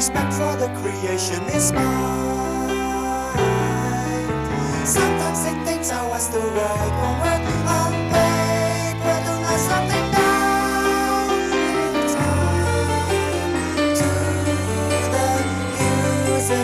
respect for the creation is mine. Sometimes I think I was the right one when I